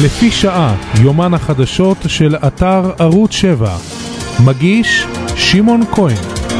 לפי שעה, יומן החדשות של אתר ערוץ 7. מגיש שמעון כהן.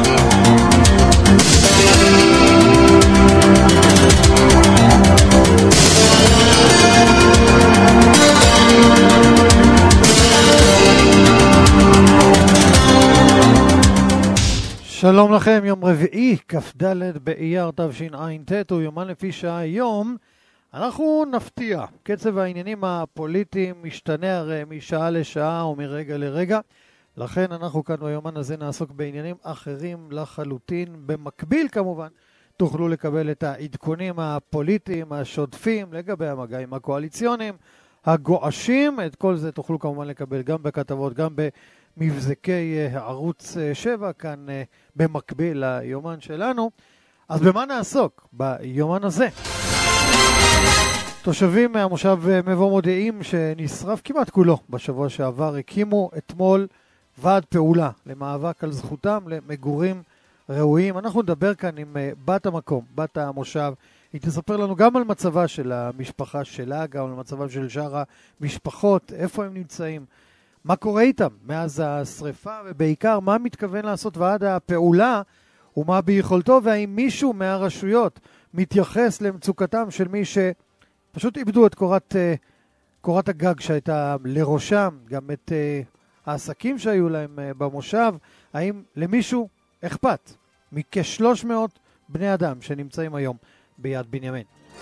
שלום לכם, יום רביעי, כ"ד באייר תשע"ט, הוא יומן לפי שעה. היום אנחנו נפתיע. קצב העניינים הפוליטיים משתנה הרי משעה לשעה או מרגע לרגע. לכן אנחנו כאן ביומן הזה נעסוק בעניינים אחרים לחלוטין. במקביל כמובן תוכלו לקבל את העדכונים הפוליטיים השודפים לגבי המגעים הקואליציוניים, הגועשים. את כל זה תוכלו כמובן לקבל גם בכתבות, גם במבזקי ערוץ 7 כאן במקביל ליומן שלנו. אז במה נעסוק ביומן הזה? תושבים מהמושב מבוא מודיעים שנשרף כמעט כולו בשבוע שעבר הקימו אתמול ועד פעולה למאבק על זכותם למגורים ראויים. אנחנו נדבר כאן עם בת המקום, בת המושב. היא תספר לנו גם על מצבה של המשפחה שלה, גם על מצבם של שאר המשפחות, איפה הם נמצאים, מה קורה איתם מאז השריפה, ובעיקר מה מתכוון לעשות ועד הפעולה ומה ביכולתו, והאם מישהו מהרשויות מתייחס למצוקתם של מי שפשוט איבדו את קורת הגג שהייתה לראשם, גם את העסקים שהיו להם במושב. האם למישהו אכפת מכ-300 בני אדם שנמצאים היום ביד בנימין?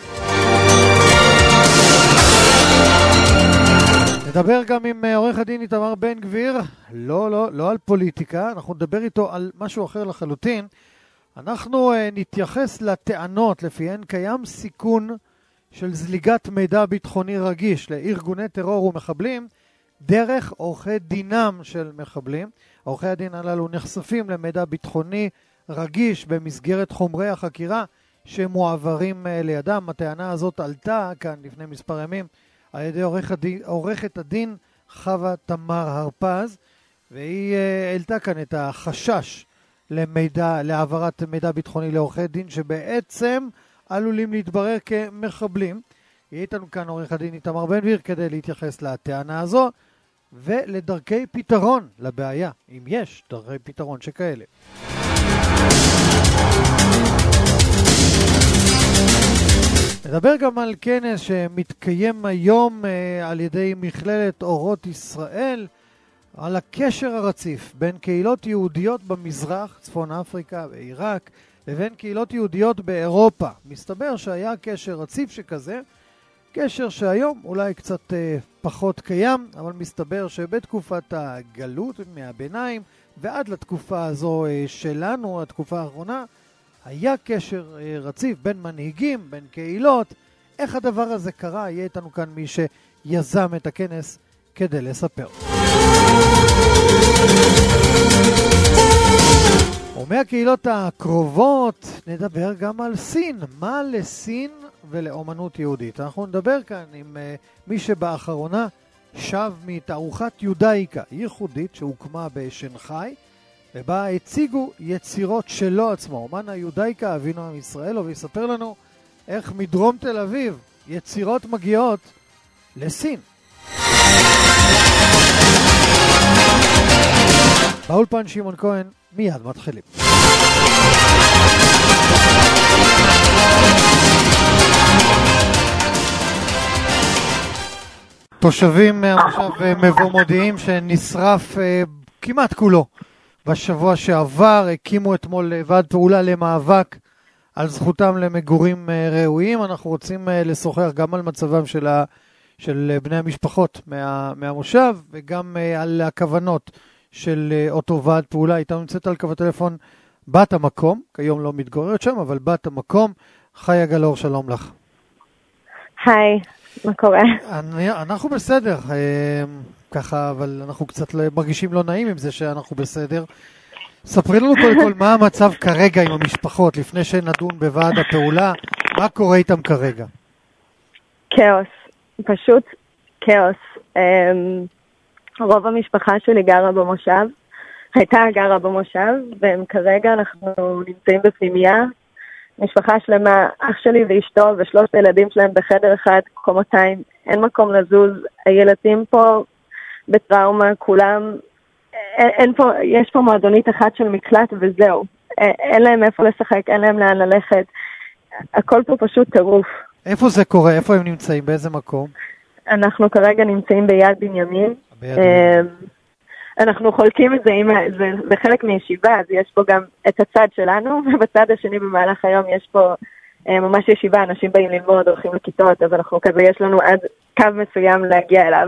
נדבר גם עם עורך הדין איתמר בן גביר, לא על פוליטיקה, אנחנו נדבר איתו על משהו אחר לחלוטין. אנחנו נתייחס לטענות לפיהן קיים סיכון של זליגת מידע ביטחוני רגיש לארגוני טרור ומחבלים דרך עורכי דינם של מחבלים. עורכי הדין הללו נחשפים למידע ביטחוני רגיש במסגרת חומרי החקירה שמועברים לידם. הטענה הזאת עלתה כאן לפני מספר ימים על ידי עורכת הדין חווה תמר הרפז, והיא העלתה כאן את החשש להעברת מידע ביטחוני לעורכי דין שבעצם עלולים להתברר כמחבלים. יהיה איתנו כאן עורך הדין איתמר בן גביר כדי להתייחס לטענה הזו ולדרכי פתרון לבעיה, אם יש דרכי פתרון שכאלה. נדבר גם על כנס שמתקיים היום על ידי מכללת אורות ישראל, על הקשר הרציף בין קהילות יהודיות במזרח, צפון אפריקה ועיראק, לבין קהילות יהודיות באירופה. מסתבר שהיה קשר רציף שכזה, קשר שהיום אולי קצת פחות קיים, אבל מסתבר שבתקופת הגלות מהביניים ועד לתקופה הזו שלנו, התקופה האחרונה, היה קשר רציף בין מנהיגים, בין קהילות. איך הדבר הזה קרה? יהיה איתנו כאן מי שיזם את הכנס כדי לספר. ומהקהילות הקרובות נדבר גם על סין. מה לסין ולאומנות יהודית? אנחנו נדבר כאן עם מי שבאחרונה שב מתערוכת יודאיקה ייחודית שהוקמה בשנגחאי, ובה הציגו יצירות שלו עצמו, אומן היודאיקה אבינועם ישראל, ויספר לנו איך מדרום תל אביב יצירות מגיעות לסין. באולפן שמעון כהן, מיד מתחילים. תושבים מהמושב מבוא מודיעים שנשרף כמעט כולו בשבוע שעבר, הקימו אתמול ועד פעולה למאבק על זכותם למגורים ראויים. אנחנו רוצים לשוחח גם על מצבם של בני המשפחות מהמושב וגם על הכוונות של אותו ועד פעולה. איתנו נמצאת על קו הטלפון בת המקום, כיום לא מתגוררת שם, אבל בת המקום, חיה גלאור, שלום לך. היי, מה קורה? אנחנו בסדר, ככה, אבל אנחנו קצת מרגישים לא נעים עם זה שאנחנו בסדר. ספרי לנו קודם כל מה המצב כרגע עם המשפחות, לפני שנדון בוועד הפעולה, מה קורה איתם כרגע? כאוס, פשוט כאוס. רוב המשפחה שלי גרה במושב, הייתה גרה במושב, וכרגע אנחנו נמצאים בפנימייה, משפחה שלמה, אח שלי ואשתו ושלושת הילדים שלהם בחדר אחד, קומותיים, אין מקום לזוז, הילדים פה בטראומה, כולם, יש פה מועדונית אחת של מקלט וזהו. אין להם איפה לשחק, אין להם לאן ללכת. הכל פה פשוט טירוף. איפה זה קורה? איפה הם נמצאים? באיזה מקום? אנחנו כרגע נמצאים ביד בנימין. אנחנו חולקים את זה, זה חלק מישיבה, אז יש פה גם את הצד שלנו, ובצד השני במהלך היום יש פה ממש ישיבה, אנשים באים ללמוד, הולכים לכיתות, אז אנחנו כזה, יש לנו עד קו מסוים להגיע אליו.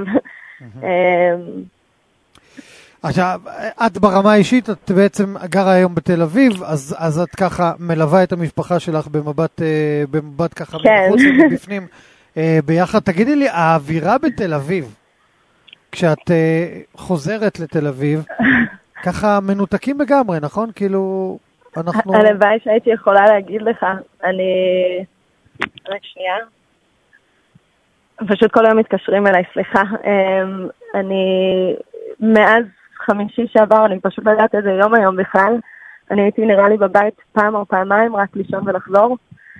עכשיו, את ברמה האישית, את בעצם גרה היום בתל אביב, אז את ככה מלווה את המשפחה שלך במבט ככה מבחוץ ובפנים ביחד. תגידי לי, האווירה בתל אביב, כשאת חוזרת לתל אביב, ככה מנותקים לגמרי, נכון? כאילו, אנחנו... הלוואי שהייתי יכולה להגיד לך, רק שנייה. פשוט כל היום מתקשרים אליי, סליחה. מאז חמישי שעבר, אני פשוט לא יודעת איזה יום היום בכלל. אני הייתי נראה לי בבית פעם או פעמיים, רק לישון ולחזור.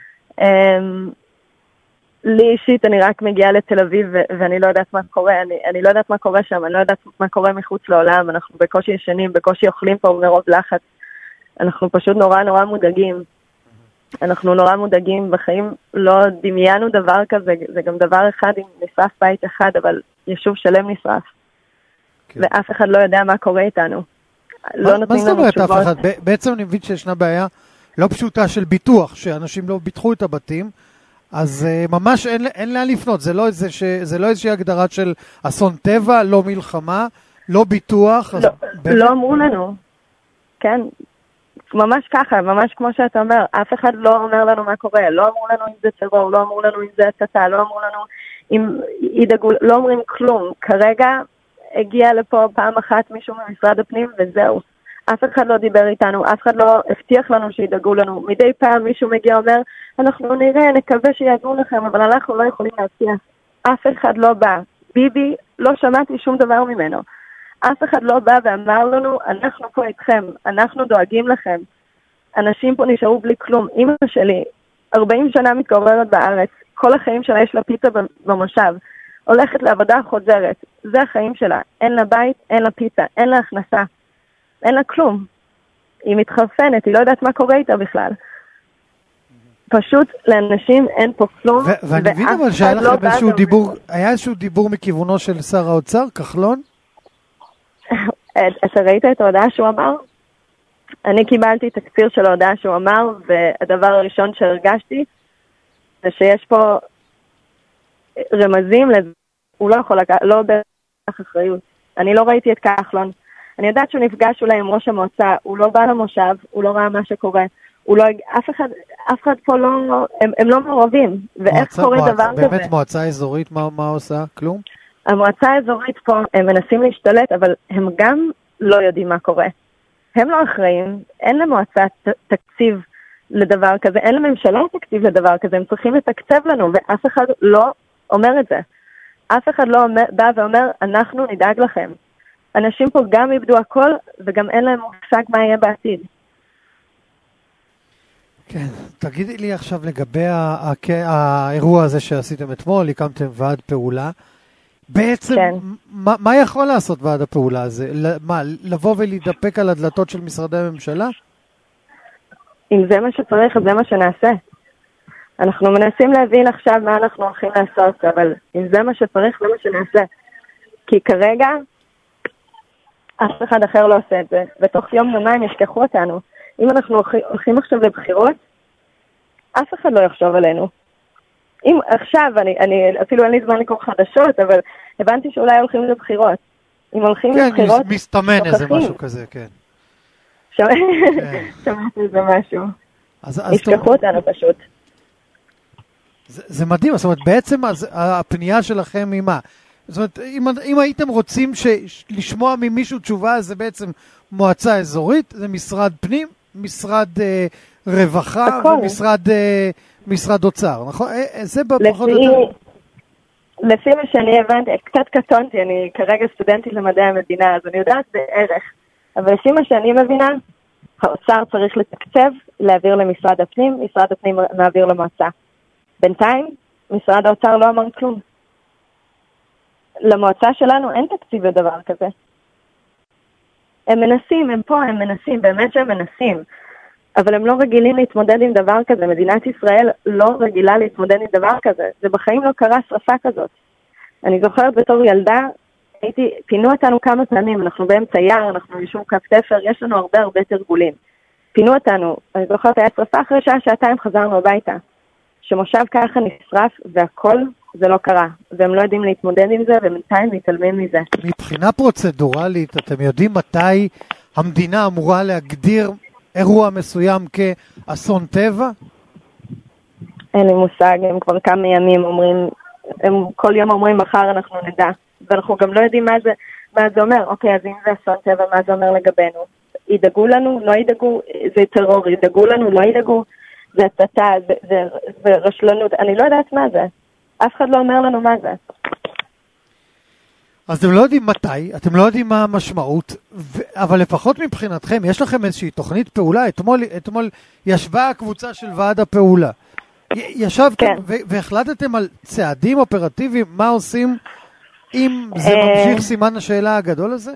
לי אישית, אני רק מגיעה לתל אביב, ואני לא יודעת מה קורה. אני לא יודעת מה קורה שם, אני לא יודעת מה קורה מחוץ לעולם. אנחנו בקושי ישנים, בקושי אוכלים פה מרוב לחץ. אנחנו פשוט נורא מודאגים. אנחנו נורא מודאגים בחיים, לא דמיינו דבר כזה, זה גם דבר אחד עם נשרף בית אחד, אבל יישוב שלם נשרף. ואף אחד לא יודע מה קורה איתנו. מה זאת אומרת אף אחד? בעצם אני מבין שישנה בעיה לא פשוטה של ביטוח, שאנשים לא ביטחו את הבתים, אז ממש אין לאן לפנות. זה לא איזושהי הגדרה של אסון טבע, לא מלחמה, לא ביטוח. לא אמרו לנו. כן, ממש ככה, ממש כמו שאתה אומר, אף אחד לא אומר לנו מה קורה, לא אמרו לנו אם זה טרור, לא אמרו לנו אם זה הצתה, לא אמרו לנו אם ידאגו, לא אומרים כלום. כרגע הגיע לפה פעם אחת מישהו ממשרד הפנים וזהו. אף אחד לא דיבר איתנו, אף אחד לא הבטיח לנו שידאגו לנו. מדי פעם מישהו מגיע אומר, אנחנו נראה, נקווה שידאגו לכם, אבל אנחנו לא יכולים להבטיח. אף אחד לא בא. ביבי, לא שמעתי שום דבר ממנו. אף אחד לא בא ואמר לנו, אנחנו פה איתכם, אנחנו דואגים לכם. אנשים פה נשארו בלי כלום. אמא שלי, 40 שנה מתגוררת בארץ, כל החיים שלה יש לה פיצה במושב, הולכת לעבודה, חוזרת. זה החיים שלה. אין לה בית, אין לה פיצה, אין לה הכנסה, אין לה כלום. היא מתחרפנת, היא לא יודעת מה קורה איתה בכלל. פשוט לאנשים אין פה כלום. ואני מבין אבל שהיה לכם איזשהו דיבור, היה איזשהו דיבור מכיוונו של שר האוצר, כחלון? אתה ראית את ההודעה שהוא אמר? אני קיבלתי תקציר של ההודעה שהוא אמר, והדבר הראשון שהרגשתי זה שיש פה רמזים, הוא לא יכול לא לקח אחריות. אני לא ראיתי את כחלון. אני יודעת שהוא נפגש אולי עם ראש המועצה, הוא לא בא למושב, הוא לא ראה מה שקורה. אף אחד פה לא, הם לא מעורבים. ואיך קורה דבר כזה? באמת מועצה אזורית, מה עושה? כלום? המועצה האזורית פה, הם מנסים להשתלט, אבל הם גם לא יודעים מה קורה. הם לא אחראים, אין למועצה תקציב לדבר כזה, אין לממשלה תקציב לדבר כזה, הם צריכים לתקצב לנו, ואף אחד לא אומר את זה. אף אחד לא בא ואומר, אנחנו נדאג לכם. אנשים פה גם איבדו הכל, וגם אין להם מושג מה יהיה בעתיד. כן, תגידי לי עכשיו לגבי האירוע הזה שעשיתם אתמול, הקמתם ועד פעולה. בעצם, כן. מה יכול לעשות ועד הפעולה הזה? מה, לבוא ולהתדפק על הדלתות של משרדי הממשלה? אם זה מה שצריך, אז זה מה שנעשה. אנחנו מנסים להבין עכשיו מה אנחנו הולכים לעשות, אבל אם זה מה שצריך, זה מה שנעשה. כי כרגע, אף אחד אחר לא עושה את זה, ותוך יום-יומיים ישכחו אותנו. אם אנחנו הולכים עכשיו לבחירות, אף אחד לא יחשוב עלינו. אם עכשיו, אפילו אין לי זמן לקרוא חדשות, אבל הבנתי שאולי הולכים לבחירות. אם הולכים לבחירות... כן, מסתמן איזה משהו כזה, כן. שמעתי איזה משהו. ישכחו אותנו פשוט. זה מדהים, זאת אומרת, בעצם הפנייה שלכם היא מה? זאת אומרת, אם הייתם רוצים לשמוע ממישהו תשובה, זה בעצם מועצה אזורית, זה משרד פנים, משרד רווחה ומשרד אוצר, נכון? זה פחות או יותר. לפי מה שאני הבנתי, קצת קטונתי, אני כרגע סטודנטית למדעי המדינה, אז אני יודעת בערך, אבל לפי מה שאני מבינה, האוצר צריך לתקצב להעביר למשרד הפנים, משרד הפנים מעביר למועצה. בינתיים, משרד האוצר לא אמר כלום. למועצה שלנו אין תקציב לדבר כזה. הם מנסים, הם פה, הם מנסים, באמת שהם מנסים. אבל הם לא רגילים להתמודד עם דבר כזה. מדינת ישראל לא רגילה להתמודד עם דבר כזה. זה בחיים לא קרה שרפה כזאת. אני זוכרת בתור ילדה, פינו אותנו כמה פעמים, אנחנו באמצע יער, אנחנו ישוב קו תפר, יש לנו הרבה תרגולים. פינו אותנו, אני זוכרת, היה שרפה אחרי שעתיים חזרנו הביתה. שמושב ככה נשרף והכל זה לא קרה. והם לא יודעים להתמודד עם זה, ובינתיים מתעלמים מזה. מבחינה פרוצדורלית, אתם יודעים מתי המדינה אמורה להגדיר אירוע מסוים כאסון טבע? אין לי מושג, הם כבר כמה ימים אומרים, הם כל יום אומרים מחר אנחנו נדע. ואנחנו גם לא יודעים מה זה אומר. אוקיי, אז אם זה אסון טבע, מה זה אומר לגבינו? ידאגו לנו, לא ידאגו, זה טרור, ידאגו לנו, לא ידאגו, זה הצתה, זה רשלנות, אני לא יודעת מה זה. אף אחד לא אומר לנו מה זה. אז אתם לא יודעים מתי, אתם לא יודעים מה המשמעות, אבל לפחות מבחינתכם, יש לכם איזושהי תוכנית פעולה? אתמול ישבה הקבוצה של ועד הפעולה. ישבתם והחלטתם על צעדים אופרטיביים, מה עושים אם זה ממשיך סימן השאלה הגדול הזה?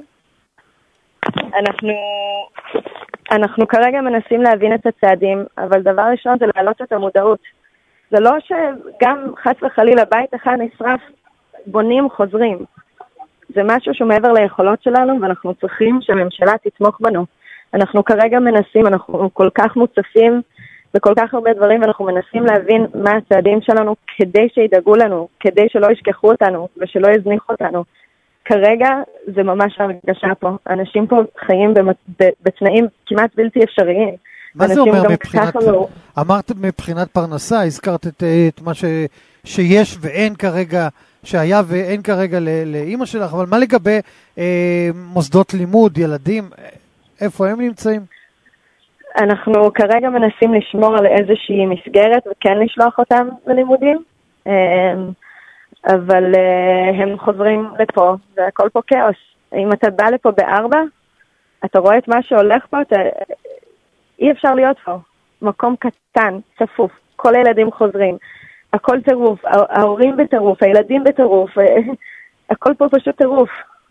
אנחנו כרגע מנסים להבין את הצעדים, אבל דבר ראשון זה להעלות את המודעות. זה לא שגם חס וחלילה בית אחד נשרף, בונים חוזרים. זה משהו שמעבר ליכולות שלנו, ואנחנו צריכים שהממשלה תתמוך בנו. אנחנו כרגע מנסים, אנחנו כל כך מוצפים בכל כך הרבה דברים, ואנחנו מנסים להבין מה הצעדים שלנו כדי שידאגו לנו, כדי שלא ישכחו אותנו ושלא יזניחו אותנו. כרגע זה ממש הרגשה פה. אנשים פה חיים בתנאים כמעט בלתי אפשריים. מה זה אומר מבחינת, אמרת מבחינת פרנסה, הזכרת את מה שיש ואין כרגע, שהיה ואין כרגע לאמא שלך, אבל מה לגבי מוסדות לימוד, ילדים, איפה הם נמצאים? אנחנו כרגע מנסים לשמור על איזושהי מסגרת וכן לשלוח אותם ללימודים, אבל הם חוזרים לפה והכל פה כאוס. אם אתה בא לפה ב4, אתה רואה את מה שהולך פה, אי אפשר להיות פה. מקום קטן, צפוף, כל הילדים חוזרים, הכל טירוף, ההורים בטירוף, הילדים בטירוף, הכל פה פשוט טירוף.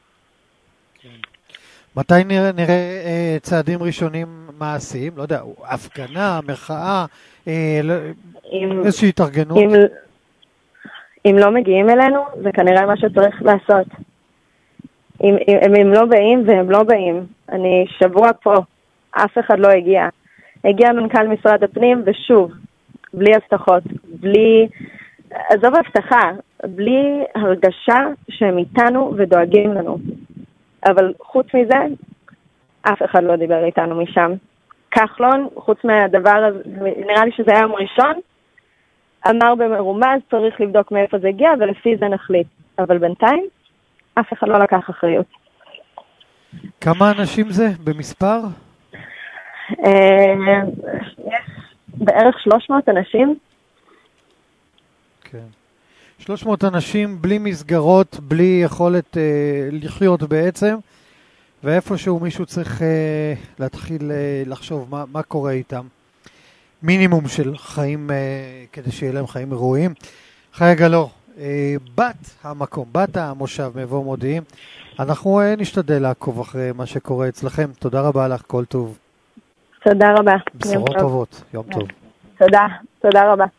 מתי נראה צעדים ראשונים מעשיים? לא יודע, הפגנה, מחאה, איזושהי התארגנות? אם לא מגיעים אלינו, זה כנראה מה שצריך לעשות. אם הם לא באים והם לא באים, אני שבוע פה, אף אחד לא הגיע. הגיע מנכ"ל משרד הפנים, ושוב, בלי הבטחות, עזוב הבטחה, בלי הרגשה שהם איתנו ודואגים לנו. אבל חוץ מזה, אף אחד לא דיבר איתנו משם. כחלון, חוץ מהדבר הזה, נראה לי שזה היה יום ראשון, אמר במרומז, צריך לבדוק מאיפה זה הגיע, ולפי זה נחליט. אבל בינתיים, אף אחד לא לקח אחריות. כמה אנשים זה במספר? יש בערך 300 אנשים. כן. 300 אנשים בלי מסגרות, בלי יכולת לחיות בעצם, ואיפשהו מישהו צריך להתחיל לחשוב מה קורה איתם. מינימום של חיים, כדי שיהיה להם חיים ראויים. חיה גלאור, בת המקום, בת המושב מבוא מודיעים, אנחנו נשתדל לעקוב אחרי מה שקורה אצלכם. תודה רבה לך, כל טוב. תודה רבה. בשורות טובות, יום טוב. תודה רבה.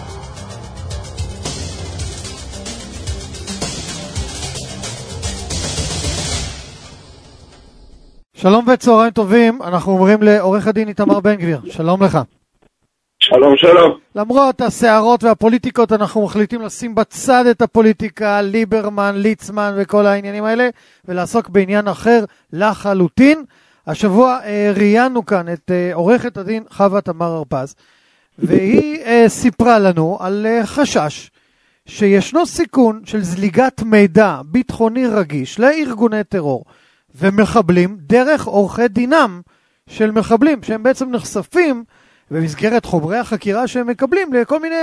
שלום וצהריים טובים, אנחנו אומרים לעורך הדין איתמר בן גביר, שלום לך. שלום, שלום. למרות הסערות והפוליטיקות, אנחנו מחליטים לשים בצד את הפוליטיקה, ליברמן, ליצמן וכל העניינים האלה, ולעסוק בעניין אחר לחלוטין. השבוע ראיינו כאן את עורכת הדין חווה תמר הרפז, והיא סיפרה לנו על חשש שישנו סיכון של זליגת מידע ביטחוני רגיש לארגוני טרור ומחבלים דרך עורכי דינם של מחבלים, שהם בעצם נחשפים במסגרת חומרי החקירה שהם מקבלים לכל מיני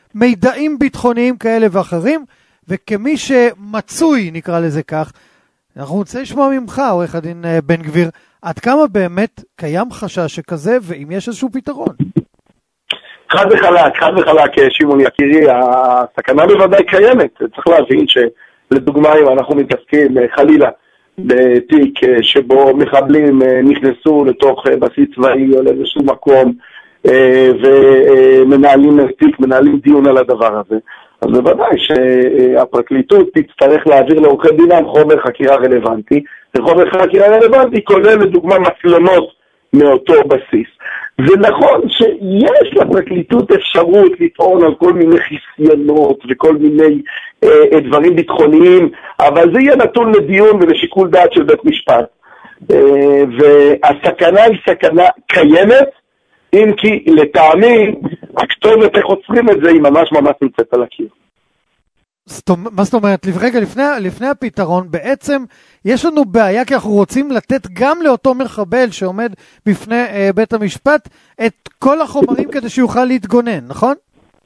מידעים ביטחוניים כאלה ואחרים, וכמי שמצוי, נקרא לזה כך, אנחנו רוצה לשמוע ממך, עורך הדין בן גביר, עד כמה באמת קיים חשש שכזה, ואם יש איזשהו פתרון? חד וחלק, שמעון יקירי, הסכנה בוודאי קיימת. צריך להבין שלדוגמה, אם אנחנו מתעסקים חלילה בתיק שבו מחבלים נכנסו לתוך בסיס צבאי או לאיזשהו מקום, ומנהלים תיק, מנהלים דיון על הדבר הזה, אז בוודאי שהפרקליטות תצטרך להעביר לעורכי דינם חומר חקירה רלוונטי, וחומר חקירה רלוונטי כולל לדוגמה מצלמות מאותו בסיס. זה נכון שיש לפרקליטות אפשרות לטעון על כל מיני חסיונות וכל מיני דברים ביטחוניים, אבל זה יהיה נתון לדיון ולשיקול דעת של בית משפט. והסכנה היא סכנה קיימת, אם כי לטעמי הכתובת איך עוצרים את זה היא ממש נמצאת על הקיר. מה זאת אומרת? רגע, לפני הפתרון, בעצם יש לנו בעיה, כי אנחנו רוצים לתת גם לאותו מחבל שעומד בפני בית המשפט את כל החומרים כדי שיוכל להתגונן, נכון?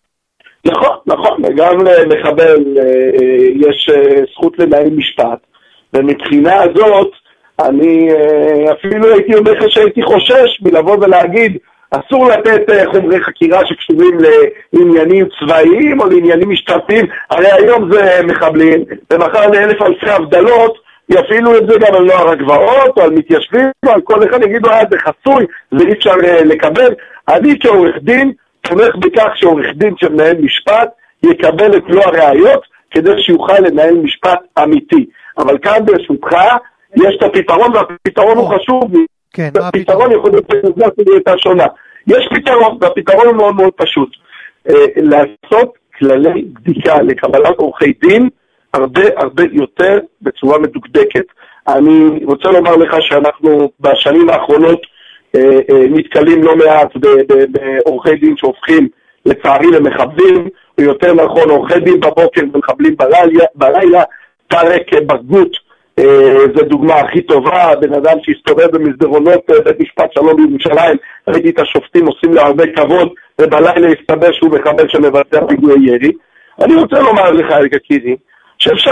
נכון, גם למחבל יש זכות לנהל משפט, ומבחינה הזאת אני אפילו הייתי אומר שהייתי חושש מלבוא ולהגיד אסור לתת חומרי חקירה שקשורים לעניינים צבאיים או לעניינים משטרתיים, הרי היום זה מחבלים, ומחר לאלף אלפי הבדלות יפעילו את זה גם על נוער הגבעות או על מתיישבים, או על כל אחד יגידו זה חסוי, זה אי אפשר לקבל. אני כעורך דין תומך בכך שעורך דין שמנהל משפט יקבל את מלוא הראיות כדי שיוכל לנהל משפט אמיתי. אבל כאן ברשותך יש את הפתרון, והפתרון הוא חשוב. כן, הפתרון יכול להיות יותר שונה. יש פתרון, והפתרון הוא מאוד מאוד פשוט. לעשות כללי בדיקה לקבלת עורכי דין הרבה יותר בצורה מדוקדקת. אני רוצה לומר לך שאנחנו בשנים האחרונות נתקלים לא מעט בעורכי דין שהופכים לצערי למחבלים, ויותר נכון עורכי דין בבוקר ומחבלים בלילה. טרק ברגות זו דוגמה הכי טובה, בן אדם שהסתובב במסדרונות בית משפט שלום בירושלים, ראיתי את השופטים עושים לו הרבה כבוד, ובלילה הסתבר שהוא מחבל שמבצע פיגועי ירי. אני רוצה לומר לך, יקירי, שאפשר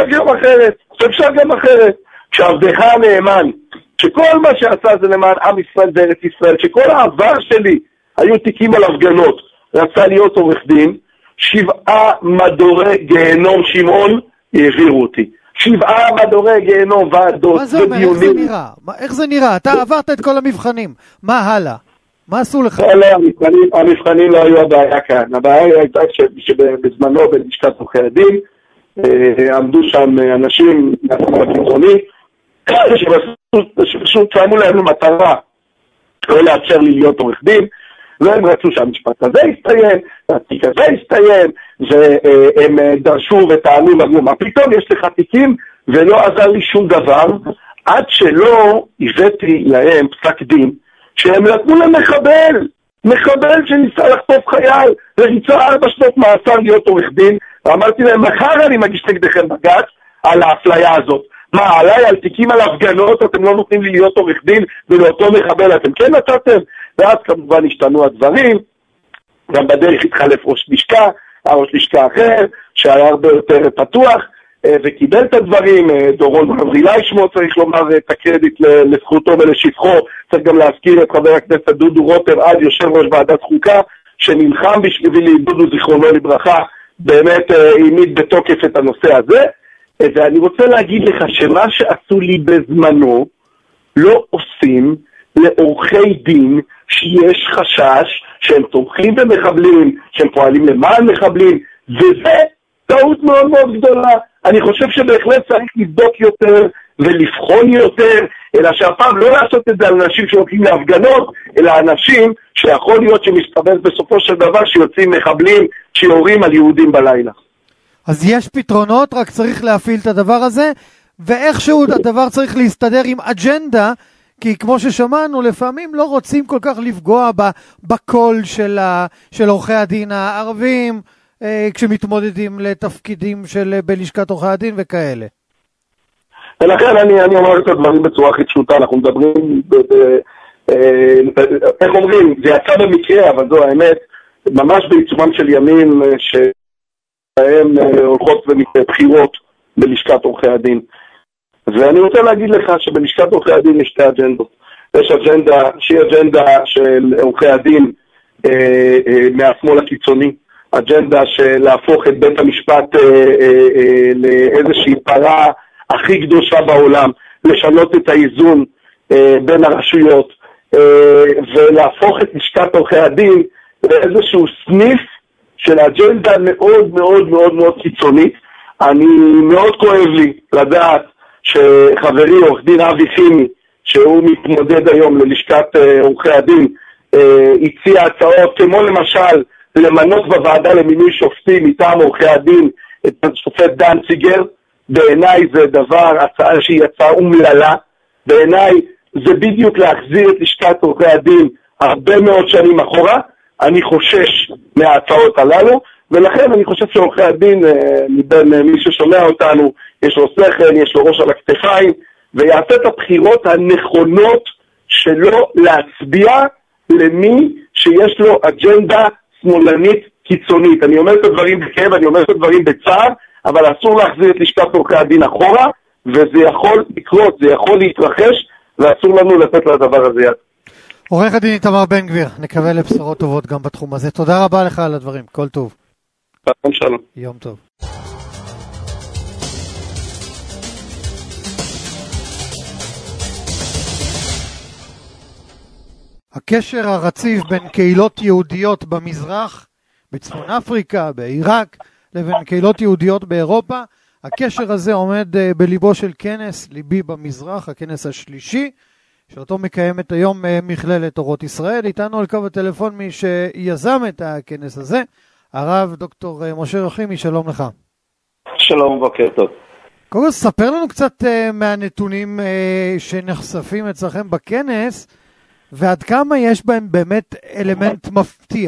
גם אחרת, כשעבדך הנאמן, שכל מה שעשה זה למען עם ישראל וארץ ישראל, שכל העבר שלי היו תיקים על הפגנות, רצה להיות עורך דין, 7 מדורי גיהנום שמעון העבירו אותי. 7 מדורי גיהנום, ועדות ודיונים. איך זה נראה? אתה עברת את כל המבחנים. מה הלאה? מה עשו לך? המבחנים לא היו הבעיה כאן. הבעיה הייתה שבזמנו בלשכת עורכי הדין עמדו שם אנשים מהשמאל הקיצוני שפשוט שמו להם למטרה לא לאפשר לי להיות עורך דין, והם רצו שהמשפט הזה יסתיים, והתיק הזה יסתיים, והם דרשו וטענו, אמרו, מה פתאום יש לך תיקים, ולא עזר לי שום דבר, עד שלא הבאתי להם פסק דין, שהם נתנו מחבל שניסה לחטוף חייל, וריצה 4 שנות מאסר להיות עורך דין, ואמרתי להם, מחר אני מגיש נגדכם בג"ץ על האפליה הזאת. מה, עליי על תיקים על הפגנות, אתם לא נותנים לי להיות עורך דין, ולאותו מחבל אתם כן נתתם? ואז כמובן השתנו הדברים, גם בדרך התחלף ראש לשכה אחר, שהיה הרבה יותר פתוח, וקיבל את הדברים. דורון ברזילי שמו, צריך לומר את הקרדיט לזכותו ולשבחו, צריך גם להזכיר את חבר הכנסת דודו רוטר, עד יושב ראש ועדת חוקה, שנלחם בשבילי, דודו זיכרונו לברכה, באמת העמיד בתוקף את הנושא הזה. ואני רוצה להגיד לך שמה שעשו לי בזמנו, לא עושים לעורכי דין שיש חשש שהם תומכים במחבלים, שהם פועלים למען מחבלים, וזה טעות מאוד מאוד גדולה. אני חושב שבהחלט צריך לבדוק יותר ולבחון יותר, אלא שהפעם לא לעשות את זה על אנשים שהולכים להפגנות, אלא אנשים שיכול להיות שמסתבר בסופו של דבר שיוצאים מחבלים שיורים על יהודים בלילה. אז יש פתרונות, רק צריך להפעיל את הדבר הזה, ואיכשהו הדבר צריך להסתדר עם אג'נדה, כי כמו ששמענו, לפעמים לא רוצים כל כך לפגוע בקול של עורכי הדין הערבים, כשמתמודדים לתפקידים בלשכת עורכי הדין וכאלה. ולכן אני אומר את הדברים בצורה הכי פשוטה, אנחנו מדברים, איך אומרים, זה יצא במקרה, אבל זו האמת, ממש בעיצומם של ימים שהם הולכות ומבחירות בלשכת עורכי הדין. ואני רוצה להגיד לך שבלשכת עורכי הדין יש שתי אג'נדות. יש אג'נדה שהיא אג'נדה של עורכי הדין מהשמאל הקיצוני, אג'נדה של להפוך את בית המשפט לאיזושהי פרה הכי קדושה בעולם, לשנות את האיזון בין הרשויות, ולהפוך את לשכת עורכי הדין לאיזשהו סניף של אג'נדה מאוד מאוד מאוד מאוד קיצונית. אני מאוד כואב לי לדעת שחברי עורך דין אבי חימי, שהוא מתמודד היום ללשכת עורכי הדין, הציע הצעות כמו למשל למנות בוועדה למינוי שופטים מטעם עורכי הדין את השופט דנציגר. בעיניי זה הצעה שהיא הצעה אומללה. בעיניי זה בדיוק להחזיר את לשכת עורכי הדין הרבה מאוד שנים אחורה. אני חושש מההצעות הללו, ולכן אני חושב שעורכי הדין, מבין מי ששומע אותנו, יש לו שכל, יש לו ראש על הכתפיים, ויעשה את הבחירות הנכונות שלו להצביע למי שיש לו אג'נדה שמאלנית קיצונית. אני אומר את הדברים בכאב, אני אומר את הדברים בצער, אבל אסור להחזיר את לשכת עורכי הדין אחורה, וזה יכול לקרות, זה יכול להתרחש, ואסור לנו לתת לדבר הזה יד. עורך הדין איתמר בן גביר, נקווה לבשורות טובות גם בתחום הזה. תודה רבה לך על הדברים, כל טוב. שלום. יום טוב. הקשר הרציף בין קהילות יהודיות במזרח, בצפון אפריקה, בעיראק, לבין קהילות יהודיות באירופה, הקשר הזה עומד בליבו של כנס ליבי במזרח, הכנס השלישי, שאותו מקיימת היום מכללת אורות ישראל. איתנו על קו הטלפון מי שיזם את הכנס הזה, הרב דוקטור משה רחימי, שלום לך. שלום, בוקר טוב. קודם כל, ספר לנו קצת מהנתונים שנחשפים אצלכם בכנס, ועד כמה יש בהם באמת אלמנט מפתיע.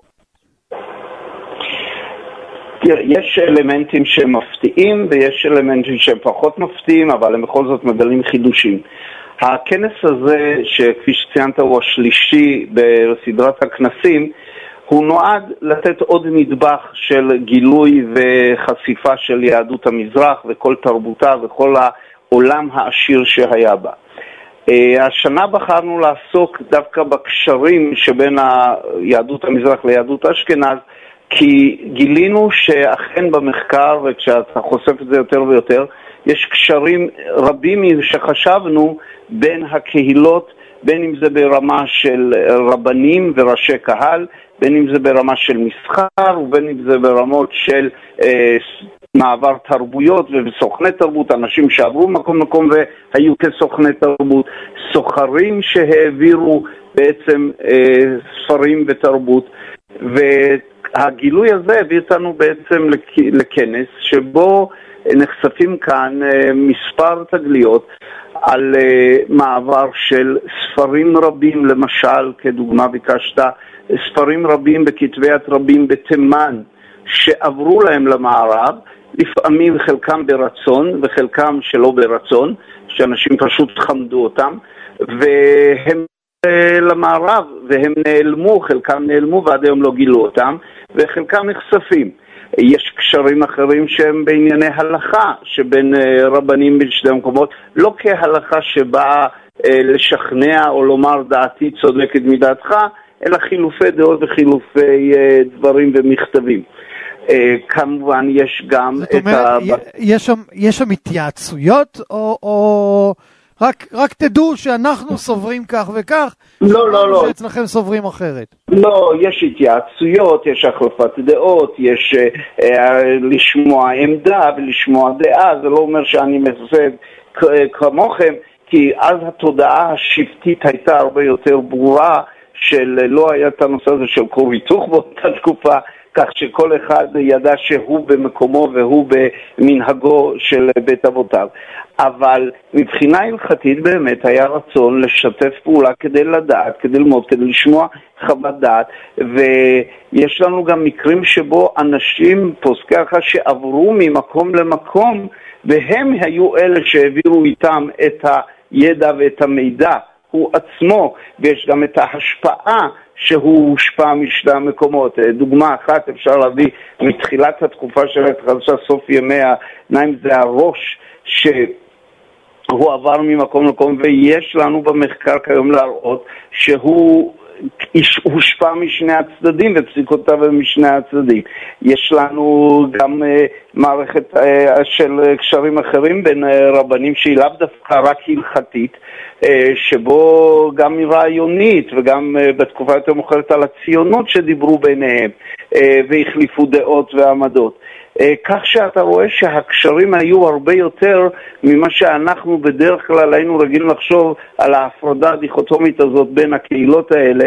יש אלמנטים שמפתיעים ויש אלמנטים שפחות מפתיעים, אבל הם בכל זאת מגלים חידושים. הכנס הזה, שכפי שציינת הוא השלישי בסדרת הכנסים, הוא נועד לתת עוד נדבך של גילוי וחשיפה של יהדות המזרח וכל תרבותה וכל העולם העשיר שהיה בה. השנה בחרנו לעסוק דווקא בקשרים שבין יהדות המזרח ליהדות אשכנז, כי גילינו שאכן במחקר, וכשאתה חושף את זה יותר ויותר, יש קשרים רבים שחשבנו בין הקהילות, בין אם זה ברמה של רבנים וראשי קהל, בין אם זה ברמה של מסחר, ובין אם זה ברמות של מעבר תרבויות וסוכני תרבות, אנשים שעברו מקום והיו כסוכני תרבות, סוחרים שהעבירו בעצם ספרים ותרבות, והגילוי הזה הביא אותנו בעצם לכנס שבו נחשפים כאן מספר תגליות על מעבר של ספרים רבים, למשל כדוגמה ביקשת, ספרים רבים בכתבי יד רבים בתימן שעברו להם למערב, לפעמים חלקם ברצון וחלקם שלא ברצון, שאנשים פשוט חמדו אותם, והם למערב והם נעלמו, חלקם נעלמו ועד היום לא גילו אותם, וחלקם נחשפים. יש קשרים אחרים שהם בענייני הלכה שבין רבנים בשתי המקומות, לא כהלכה שבאה לשכנע או לומר דעתי צודקת מדעתך, אלא חילופי דעות וחילופי דברים ומכתבים. כמובן יש גם זאת אומרת, יש שם התייעצויות או רק תדעו שאנחנו סוברים כך וכך, לא. שאצלכם סוברים אחרת. לא, יש התייעצויות, יש החלפת דעות, יש לשמוע עמדה ולשמוע דעה, זה לא אומר שאני מסד כמוכם, כי אז התודעה השבטית הייתה הרבה יותר ברורה, לא היה את הנושא הזה של כור היתוך באותה תקופה, כך שכל אחד ידע שהוא במקומו והוא במנהגו של בית אבותיו. אבל מבחינה הלכתית באמת היה רצון לשתף פעולה כדי לדעת, כדי ללמוד, כדי לשמוע חוות דעת, ויש לנו גם מקרים שבו אנשים, פוסקי הלכה, שעברו ממקום למקום, והם היו אלה שהעבירו איתם את הידע ואת המידע, הוא עצמו, ויש גם את ההשפעה שהוא הושפע משתי המקומות. דוגמה אחת אפשר להביא מתחילת התקופה של החדשה, סוף ימיה, נעים זה הראש הוא עבר ממקום למקום, ויש לנו במחקר כיום להראות שהוא הושפע משני הצדדים ופסיקותיו משני הצדדים. יש לנו גם מערכת של קשרים אחרים בין רבנים שהיא לאו דווקא רק הלכתית, שבו גם רעיונית וגם בתקופה יותר מאוחרת על הציונות שדיברו ביניהם והחליפו דעות ועמדות. כך שאתה רואה שהקשרים היו הרבה יותר ממה שאנחנו בדרך כלל היינו רגילים לחשוב על ההפרדה הדיכוטומית הזאת בין הקהילות האלה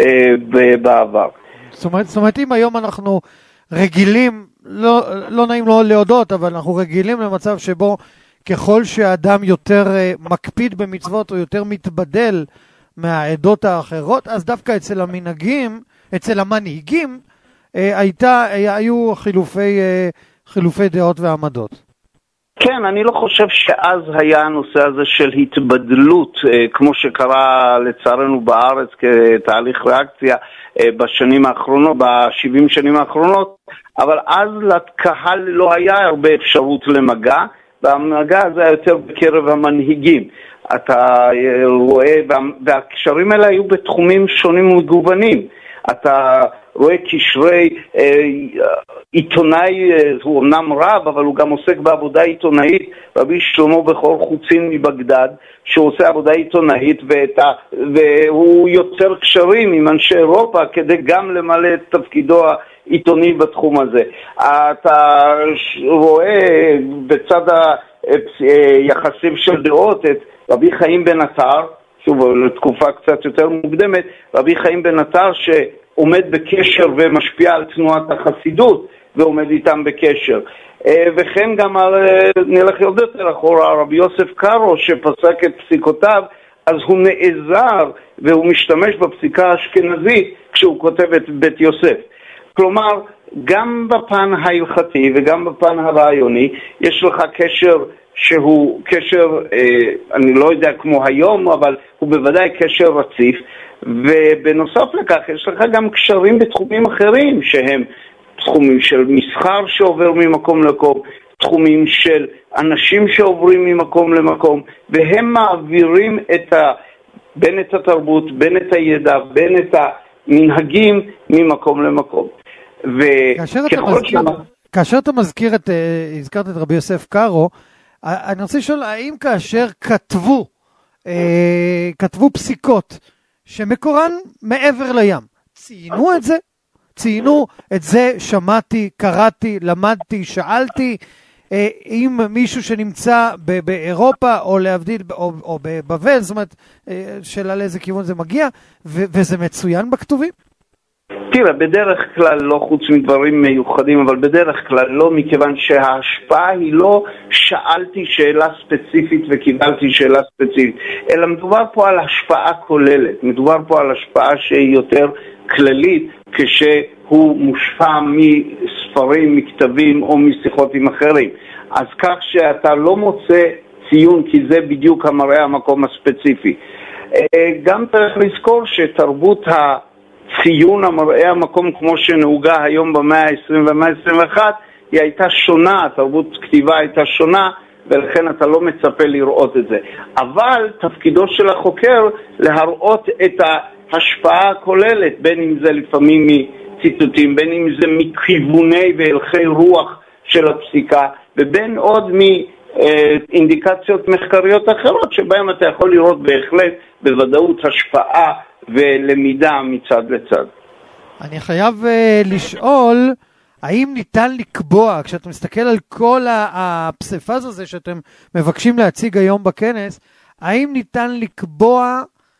בעבר. זאת אומרת, אם היום אנחנו רגילים, לא נעים לו להודות, אבל אנחנו רגילים למצב שבו ככל שהאדם יותר מקפיד במצוות או יותר מתבדל מהעדות האחרות, אז דווקא אצל המנהיגים, היו חילופי דעות ועמדות. כן, אני לא חושב שאז היה הנושא הזה של התבדלות, כמו שקרה לצערנו בארץ כתהליך ריאקציה בשנים האחרונות, ב-70 שנים האחרונות, אבל אז לקהל לא היה הרבה אפשרות למגע, והמגע הזה היה יותר בקרב המנהיגים. אתה רואה, והקשרים האלה היו בתחומים שונים ומגוונים. אתה רואה קשרי עיתונאי, הוא אמנם רב, אבל הוא גם עוסק בעבודה עיתונאית, רבי שלמה בכור חוצין מבגדד, שהוא עושה עבודה עיתונאית, והוא יוצר קשרים עם אנשי אירופה כדי גם למלא את תפקידו העיתוני בתחום הזה. אתה רואה בצד היחסים של דעות את רבי חיים בן עטר, שוב, לתקופה קצת יותר מוקדמת, רבי חיים בן עטר שעומד בקשר ומשפיע על תנועת החסידות ועומד איתם בקשר. וכן גם נלך יותר אחורה, רבי יוסף קארו שפסק את פסיקותיו, אז הוא נעזר והוא משתמש בפסיקה האשכנזית כשהוא כותב את בית יוסף. כלומר, גם בפן ההלכתי וגם בפן הרעיוני יש לך קשר שהוא קשר, אני לא יודע כמו היום, אבל הוא בוודאי קשר רציף, ובנוסף לכך יש לך גם קשרים בתחומים אחרים, שהם תחומים של מסחר שעובר ממקום למקום, תחומים של אנשים שעוברים ממקום למקום, והם מעבירים בין את התרבות, בין את הידע, בין את המנהגים ממקום למקום. כאשר אתה הזכרת את רבי יוסף קארו, אני רוצה לשאול, האם כאשר כתבו פסיקות שמקורן מעבר לים, ציינו את זה, שמעתי, קראתי, למדתי, שאלתי, אם מישהו שנמצא באירופה או להבדיל או בבבל, זאת אומרת, שאלה לאיזה כיוון זה מגיע, וזה מצוין בכתובים? תראה, בדרך כלל לא, חוץ מדברים מיוחדים, אבל בדרך כלל לא, מכיוון שההשפעה היא לא שאלתי שאלה ספציפית וקיבלתי שאלה ספציפית, אלא מדובר פה על השפעה כוללת, מדובר פה על השפעה שהיא יותר כללית, כשהוא מושפע מספרים, מכתבים או משיחות עם אחרים. אז כך שאתה לא מוצא ציון, כי זה בדיוק המראה המקום הספציפי. גם צריך לזכור שתרבות ציון המראה המקום כמו שנהוגה היום במאה ה-20 ובמאה ה-21 היא הייתה שונה, תרבות כתיבה הייתה שונה, ולכן אתה לא מצפה לראות את זה. אבל תפקידו של החוקר להראות את ההשפעה הכוללת, בין אם זה לפעמים מציטוטים, בין אם זה מכיווני והלכי רוח של הפסיקה, ובין עוד מאינדיקציות מחקריות אחרות שבהם אתה יכול לראות בהחלט בוודאות השפעה ולמידה מצד לצד. אני חייב לשאול, האם ניתן לקבוע, כשאתה מסתכל על כל הפסיפס הזה שאתם מבקשים להציג היום בכנס, האם ניתן לקבוע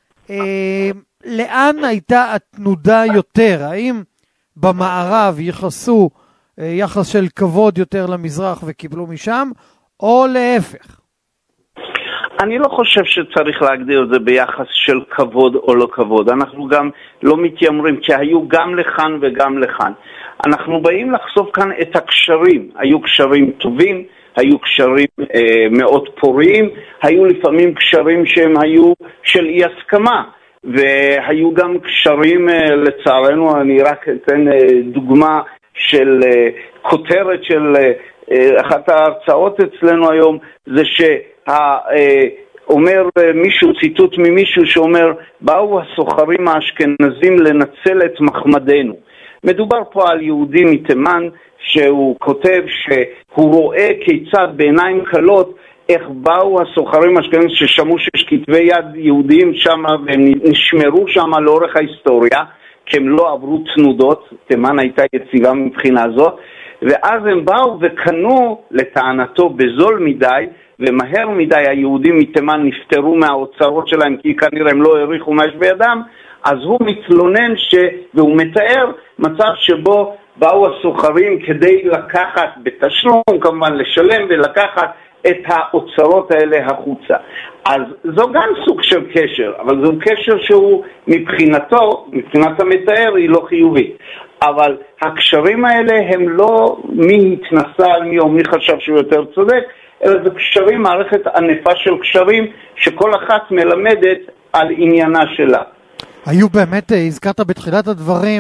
לאן הייתה התנודה יותר? האם במערב יחסו יחס של כבוד יותר למזרח וקיבלו משם, או להפך? אני לא חושב שצריך להגדיר את זה ביחס של כבוד או לא כבוד. אנחנו גם לא מתיימרים, כי היו גם לכאן וגם לכאן. אנחנו באים לחשוף כאן את הקשרים. היו קשרים טובים, היו קשרים מאוד פוריים, היו לפעמים קשרים שהם היו של אי הסכמה, והיו גם קשרים, לצערנו, אני רק אתן דוגמה של כותרת של אחת ההרצאות אצלנו היום, זה אומר מישהו, ציטוט ממישהו שאומר, באו הסוחרים האשכנזים לנצל את מחמדנו. מדובר פה על יהודי מתימן שהוא כותב שהוא רואה כיצד בעיניים קלות איך באו הסוחרים האשכנזים ששמעו שיש כתבי יד יהודיים שם והם נשמרו שם לאורך ההיסטוריה, כי הם לא עברו תנודות, תימן הייתה יציבה מבחינה זאת, ואז הם באו וקנו לטענתו בזול מדי, ומהר מדי היהודים מתימן נפטרו מהאוצרות שלהם, כי כנראה הם לא העריכו מה יש בידם, אז הוא מתלונן והוא מתאר מצב שבו באו הסוחרים כדי לקחת בתשלום, כמובן לשלם ולקחת את האוצרות האלה החוצה. אז זו גם סוג של קשר, אבל זו קשר שהוא מבחינתו, מבחינת המתאר, היא לא חיובית. אבל הקשרים האלה הם לא מי התנסה על מי או מי חשב שהוא יותר צודק, אלא זה קשרים, מערכת ענפה של קשרים שכל אחת מלמדת על עניינה שלה. היו באמת, הזכרת בתחילת הדברים,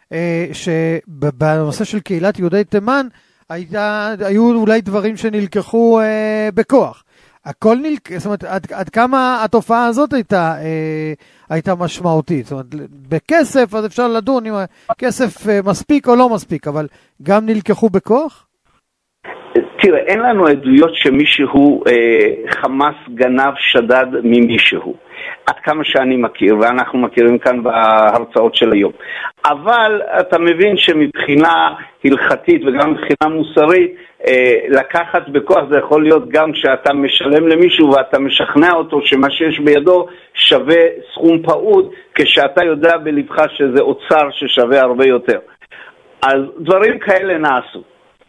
שבנושא של קהילת יהודי תימן, היו אולי דברים שנלקחו בכוח. הכל זאת אומרת, עד כמה התופעה הזאת הייתה משמעותית. זאת אומרת, בכסף, אז אפשר לדון אם הכסף מספיק או לא מספיק, אבל גם נלקחו בכוח? תראה, אין לנו עדויות שמישהו חמאס גנב שדד ממישהו. עד כמה שאני מכיר, ואנחנו מכירים כאן בהרצאות של היום. אבל אתה מבין שמבחינה הלכתית וגם מבחינה מוסרית, לקחת בכוח זה יכול להיות גם כשאתה משלם למישהו ואתה משכנע אותו שמה שיש בידו שווה סכום פעוט, כשאתה יודע בלבך שזה אוצר ששווה הרבה יותר. אז דברים כאלה נעשו.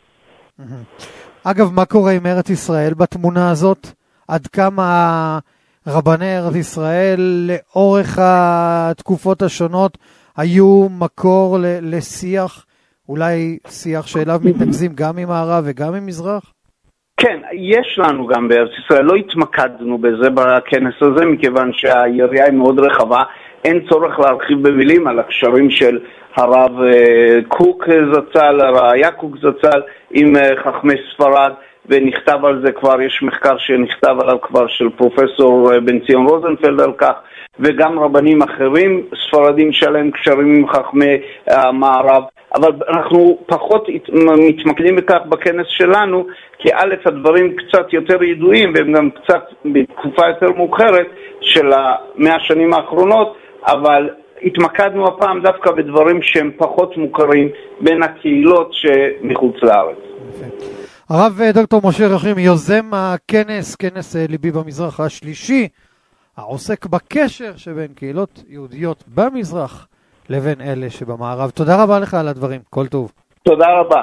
אגב, מה קורה עם ארץ ישראל בתמונה הזאת? עד כמה רבני ארץ ישראל לאורך התקופות השונות היו מקור לשיח, אולי שיח שאליו מתנגזים גם ממערב וגם ממזרח? כן, יש לנו גם בארץ ישראל, לא התמקדנו בזה בכנס הזה, מכיוון שהיריעה היא מאוד רחבה, אין צורך להרחיב במילים על הקשרים של הרב קוק זצ"ל, הרעיה קוק זצ"ל, עם חכמי ספרד, ונכתב על זה כבר, יש מחקר שנכתב עליו כבר של פרופסור בן ציון רוזנפלד על כך, וגם רבנים אחרים ספרדים שלהם קשרים עם חכמי המערב, אבל אנחנו פחות מתמקדים בכך בכנס שלנו, כי א' הדברים קצת יותר ידועים, והם גם קצת בתקופה יותר מאוחרת של 100 השנים האחרונות, אבל התמקדנו הפעם דווקא בדברים שהם פחות מוכרים בין הקהילות שמחוץ לארץ. הרב דוקטור משה רחמים, יוזם הכנס, כנס ליבי במזרח השלישי, העוסק בקשר שבין קהילות יהודיות במזרח לבין אלה שבמערב. תודה רבה לך על הדברים, כל טוב. תודה רבה.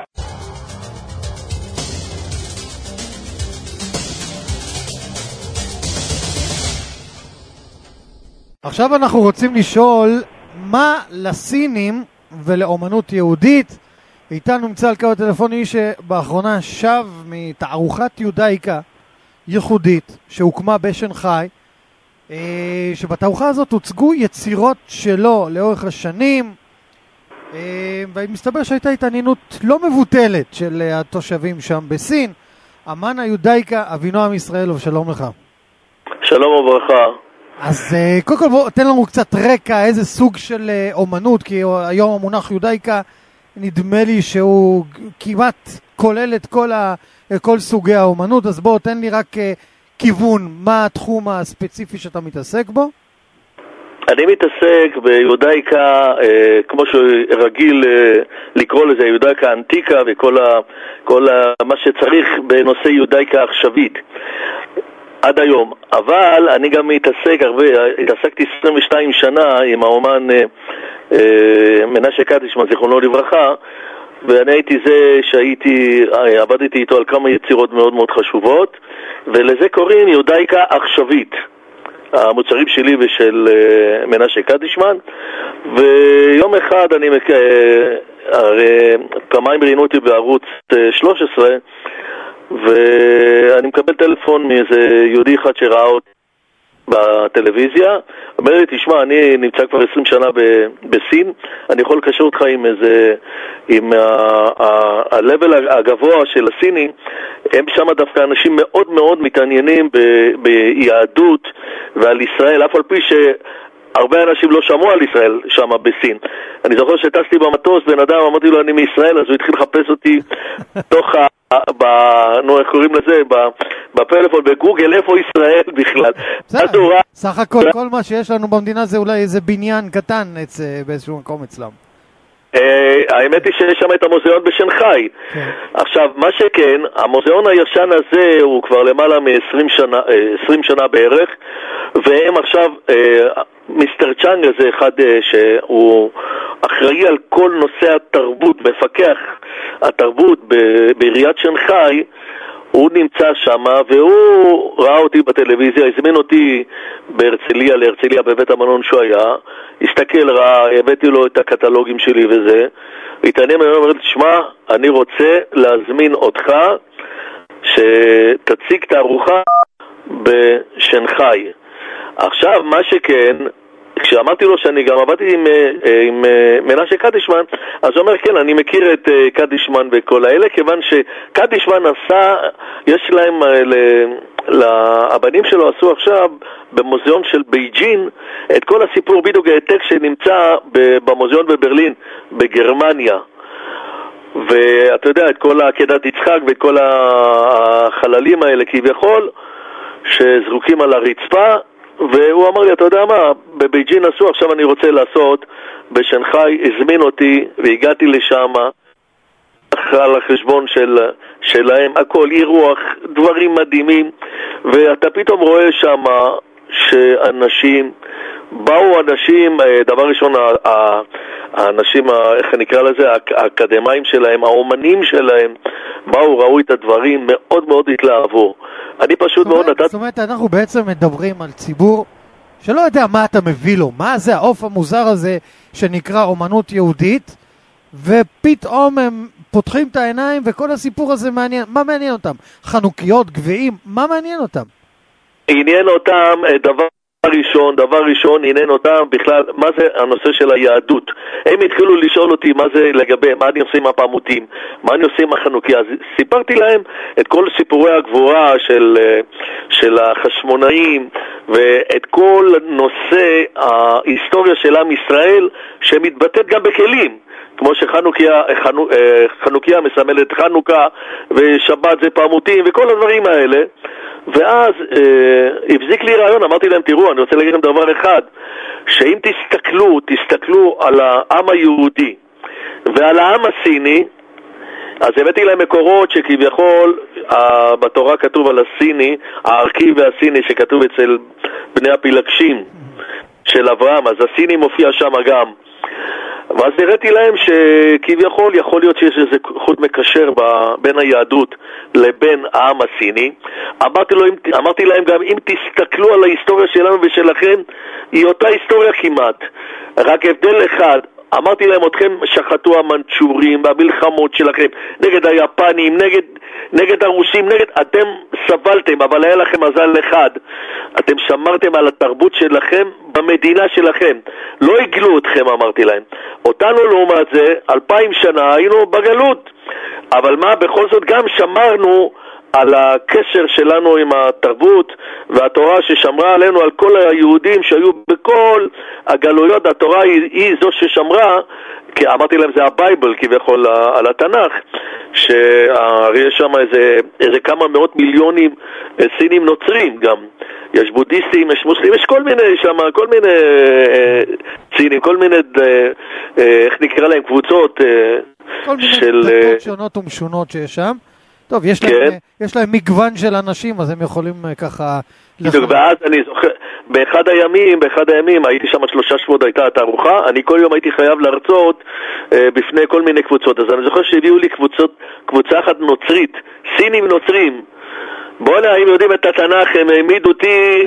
עכשיו אנחנו רוצים לשאול מה לסינים ולאומנות יהודית. איתנו נמצא על קו הטלפוני שבאחרונה שב מתערוכת יודאיקה ייחודית שהוקמה בשנגחאי, שבתערוכה הזאת הוצגו יצירות שלו לאורך השנים, ומסתבר שהייתה התעניינות לא מבוטלת של התושבים שם בסין. אמן היודאיקה אבינועם ישראלוב, שלום לך. שלום וברכה. אז קודם כל בוא תן לנו קצת רקע, איזה סוג של אומנות, כי היום המונח יודאיקה נדמה לי שהוא כמעט כולל את כל סוגי האומנות, אז בוא תן לי רק כיוון, מה התחום הספציפי שאתה מתעסק בו? אני מתעסק ביודאיקה, כמו שרגיל לקרוא לזה, יודאיקה אנטיקה וכל מה שצריך בנושא יודאיקה עכשווית עד היום. אבל אני גם התעסקתי 22 שנה עם האומן מנשה קדישמן, זיכרונו לברכה, ואני הייתי זה עבדתי איתו על כמה יצירות מאוד מאוד חשובות, ולזה קוראים יודאיקה עכשווית, המוצרים שלי ושל מנשה קדישמן. ויום אחד פעמיים ראיינו אותי בערוץ 13, ואני מקבל טלפון מאיזה יהודי אחד שראה אותי בטלוויזיה, אומר לי, תשמע, אני נמצא כבר 20 שנה בסין, אני יכול לקשר אותך עם ה-level הגבוה של הסינים, הם שם דווקא אנשים מאוד מאוד מתעניינים ביהדות ועל ישראל, אף על פי שהרבה אנשים לא שמעו על ישראל שם בסין. אני זוכר שטסתי במטוס, בן אדם אמרתי לו אני מישראל, אז הוא התחיל לחפש אותי תוך איך קוראים לזה, בפלאפון, בגוגל, איפה ישראל בכלל. סך הכל, כל מה שיש לנו במדינה זה אולי איזה בניין קטן באיזשהו מקום אצלם. האמת היא שיש שם את המוזיאון בשנגחאי. עכשיו, מה שכן, המוזיאון הישן הזה הוא כבר למעלה מ-20 שנה בערך, והם עכשיו, מיסטר צ'אנג הזה אחד שהוא אחראי על כל נושא התרבות, מפקח התרבות בעיריית שנגחאי, הוא נמצא שם והוא ראה אותי בטלוויזיה, הזמין אותי להרצליה בבית המלון שהוא היה, הסתכל, ראה, הבאתי לו את הקטלוגים שלי וזה, והתעניין ממנו, אומר לי, תשמע, אני רוצה להזמין אותך שתציג תערוכה בשנגחאי. עכשיו, מה שכן, כשאמרתי לו שאני גם עבדתי עם מנשה קדישמן, אז הוא אומר, כן, אני מכיר את קדישמן וכל האלה, כיוון שקדישמן עשה, יש להם, הבנים שלו עשו עכשיו במוזיאון של בייג'ין, את כל הסיפור בדיוק העתק שנמצא במוזיאון בברלין, בגרמניה. ואתה יודע, את כל עקדת יצחק ואת כל החללים האלה כביכול, שזרוקים על הרצפה, והוא אמר לי, אתה יודע מה, בבייג'ין עשו, עכשיו אני רוצה לעשות בשנגחאי, הזמין אותי והגעתי לשם על החשבון שלהם, הכל אירוח, דברים מדהימים, ואתה פתאום רואה שם שאנשים באו, דבר ראשון, האנשים, איך נקרא לזה, האקדמיים שלהם, האומנים שלהם, באו, ראו את הדברים, מאוד מאוד התלהבו. אני פשוט מאוד נתת... זאת אומרת, אנחנו בעצם מדברים על ציבור שלא יודע מה אתה מביא לו, מה זה העוף המוזר הזה שנקרא אומנות יהודית, ופתאום הם פותחים את העיניים וכל הסיפור הזה מעניין. מה מעניין אותם? חנוכיות, גביעים, מה מעניין אותם? עניין אותם דבר ראשון, עניין אותם בכלל, מה זה הנושא של היהדות. הם התחילו לשאול אותי מה זה לגבי, מה אני עושה עם הפעמותים, מה אני עושה עם החנוכיה. אז סיפרתי להם את כל סיפורי הגבורה של החשמונאים, ואת כל נושא ההיסטוריה של עם ישראל, שמתבטאת גם בכלים. כמו שחנוכיה מסמלת חנוכה, ושבת זה פעמותים, וכל הדברים האלה. ואז הבזיק לי רעיון, אמרתי להם, תראו, אני רוצה להגיד לכם דבר אחד, שאם תסתכלו על העם היהודי ועל העם הסיני, אז הבאתי להם מקורות שכביכול בתורה כתוב על הסיני, הערכי והסיני שכתוב אצל בני הפילגשים של אברהם, אז הסיני מופיע שם גם. ואז הראיתי להם שכביכול יכול להיות שיש איזה חוט מקשר בין היהדות לבין העם הסיני. אמרתי להם גם, אם תסתכלו על ההיסטוריה שלנו ושלכם, היא אותה היסטוריה כמעט, רק הבדל אחד. אמרתי להם, אתכם שחטו המנצ'ורים והמלחמות שלכם נגד היפנים, נגד הרוסים, אתם סבלתם, אבל היה לכם מזל אחד, אתם שמרתם על התרבות שלכם במדינה שלכם, לא הגלו אתכם, אמרתי להם. אותנו לעומת זה 2000 שנה היינו בגלות, אבל מה, בכל זאת גם שמרנו על הקשר שלנו עם התרבות והתורה ששמרה עלינו, על כל היהודים שהיו בכל הגלויות. התורה היא זו ששמרה, כי אמרתי להם זה הבייבל כביכול על התנ"ך, שיש שם איזה כמה מאות מיליונים סינים נוצרים גם, יש בודהיסטים, יש מוסלמים, יש כל מיני שם, כל מיני סינים, כל מיני, איך נקרא להם, קבוצות כל מיני דתות שונות ומשונות שיש שם. טוב, יש להם מגוון של אנשים, אז הם יכולים ככה... ואז אני זוכר, באחד הימים, הייתי שם 3 שבועות, הייתה התערוכה, אני כל יום הייתי חייב להרצות בפני כל מיני קבוצות, אז אני זוכר שהביאו לי קבוצה אחת נוצרית, סינים נוצרים, בוא'נה, אם יודעים את התנ"ך, הם העמידו אותי,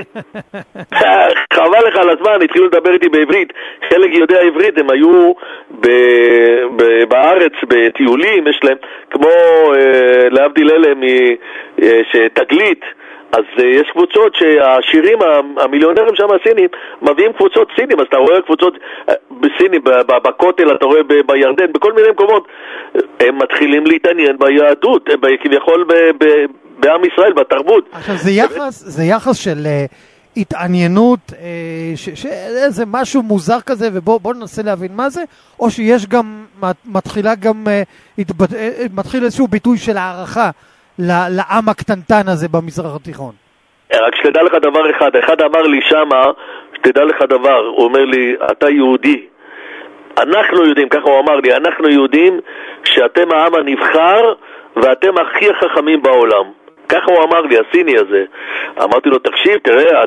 חבל לך על הזמן, התחילו לדבר איתי בעברית, חלק יודע עברית, הם היו בארץ בטיולים, יש להם, כמו להבדיל אלה שתגלית, אז יש קבוצות שהעשירים, המיליונרים שם הסינים, מביאים קבוצות סינים, אז אתה רואה קבוצות בסינים, בכותל, אתה רואה בירדן, בכל מיני מקומות, הם מתחילים להתעניין ביהדות, כביכול בעם ישראל, בתרבות. עכשיו זה יחס של התעניינות, שזה משהו מוזר כזה, ובוא ננסה להבין מה זה, או שיש גם, מתחיל איזשהו ביטוי של הערכה לעם הקטנטן הזה במזרח התיכון. רק שתדע לך דבר אחד אמר לי שמה, שתדע לך דבר, הוא אומר לי, אתה יהודי, אנחנו יודעים, ככה הוא אמר לי, אנחנו יודעים שאתם העם הנבחר ואתם הכי החכמים בעולם. ככה הוא אמר לי, הסיני הזה. אמרתי לו, תקשיב, תראה,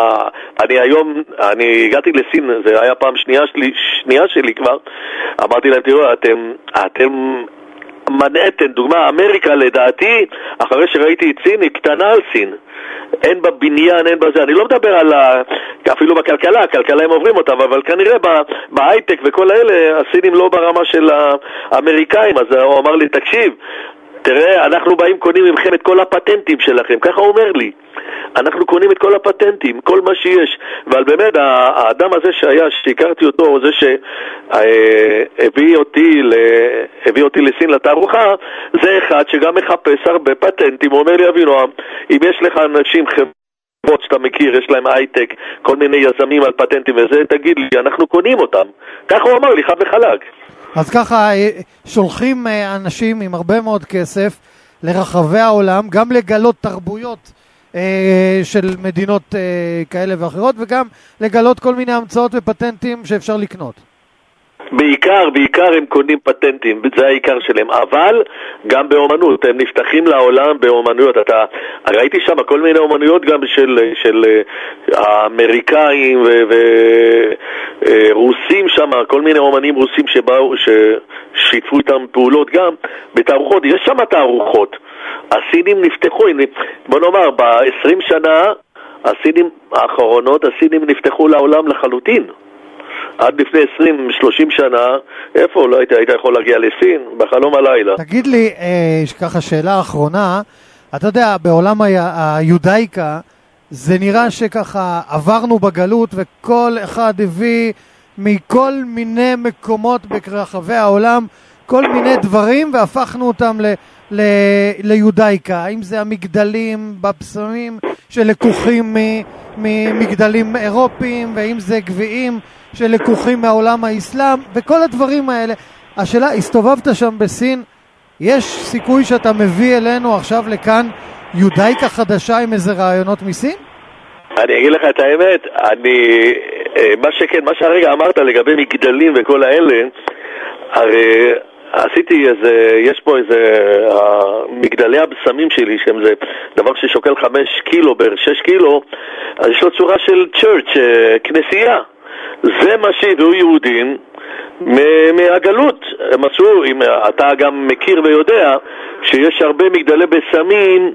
אני הגעתי לסין, זה היה פעם שנייה שלי כבר, אמרתי להם, תראו, אתם מנהטן, דוגמה, אמריקה לדעתי, אחרי שראיתי את סין, היא קטנה על סין. אין בה בניין, אין בה זה. אני לא מדבר על אפילו בכלכלה, הכלכלה הם עוברים אותה, אבל כנראה בהייטק וכל האלה, הסינים לא ברמה של האמריקאים. אז הוא אמר לי, תקשיב, תראה, אנחנו באים קונים ממכם את כל הפטנטים שלכם, ככה הוא אומר לי. אנחנו קונים את כל הפטנטים, כל מה שיש. אבל באמת, האדם הזה שהכרתי אותו, זה שהביא אותי לסין לתערוכה, זה אחד שגם מחפש הרבה פטנטים. הוא אומר לי, אבינועם, אם יש לך אנשים חברות שאתה מכיר, יש להם הייטק, כל מיני יזמים על פטנטים וזה, תגיד לי, אנחנו קונים אותם. ככה הוא אמר לי, חד וחלק. אז ככה שולחים אנשים עם הרבה מאוד כסף לרחבי העולם, גם לגלות תרבויות של מדינות כאלה ואחרות, וגם לגלות כל מיני המצאות ופטנטים שאפשר לקנות. בעיקר הם קונים פטנטים, זה העיקר שלהם, אבל גם באומנות, הם נפתחים לעולם באומנויות. ראיתי שם כל מיני אומנויות גם של האמריקאים ורוסים שם, כל מיני אומנים רוסים שבאו, ששיתפו איתם פעולות גם בתערוכות, יש שם תערוכות. הסינים נפתחו, בוא נאמר, ב-20 שנה הסינים האחרונות, הסינים נפתחו לעולם לחלוטין. עד לפני 20-30 שנה, איפה לא היית יכול להגיע לסין? בחלום הלילה. תגיד לי, ככה שאלה אחרונה, אתה יודע, בעולם היודאיקה, זה נראה שככה עברנו בגלות, וכל אחד הביא מכל מיני מקומות ברחבי העולם, כל מיני דברים, והפכנו אותם ליודאיקה. האם זה המגדלים בבשמים שלקוחים ממגדלים אירופיים, והאם זה גביעים שלקוחים מהעולם האסלאם, וכל הדברים האלה. השאלה, הסתובבת שם בסין, יש סיכוי שאתה מביא אלינו עכשיו לכאן יודאיקה חדשה עם איזה רעיונות מסין? אני אגיד לך את האמת, מה שהרגע אמרת לגבי מגדלים וכל האלה, הרי עשיתי יש פה מגדלי הבשמים שלי, שהם זה דבר ששוקל 5 קילו, בערך 6 קילו, אז יש לו צורה של צ'רץ', כנסייה. זה מה שהביאו יהודים מהגלות. הם עשו, אם אתה גם מכיר ויודע, שיש הרבה מגדלי בשמים